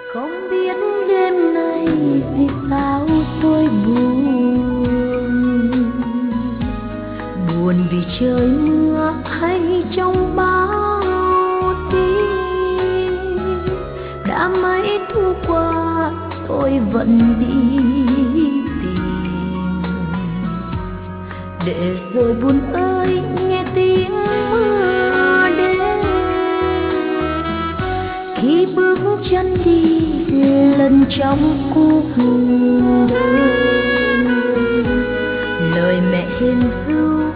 Không biết đêm nay vì sao tôi buồn, buồn vì trời mưa hay trong bao tin. Đã mấy thu qua tôi vẫn đi tìm, để rồi buồn ơi nghe tiếng mưa đến. Khi bước chân đi lần trong cuộc đời, lời mẹ hiền ru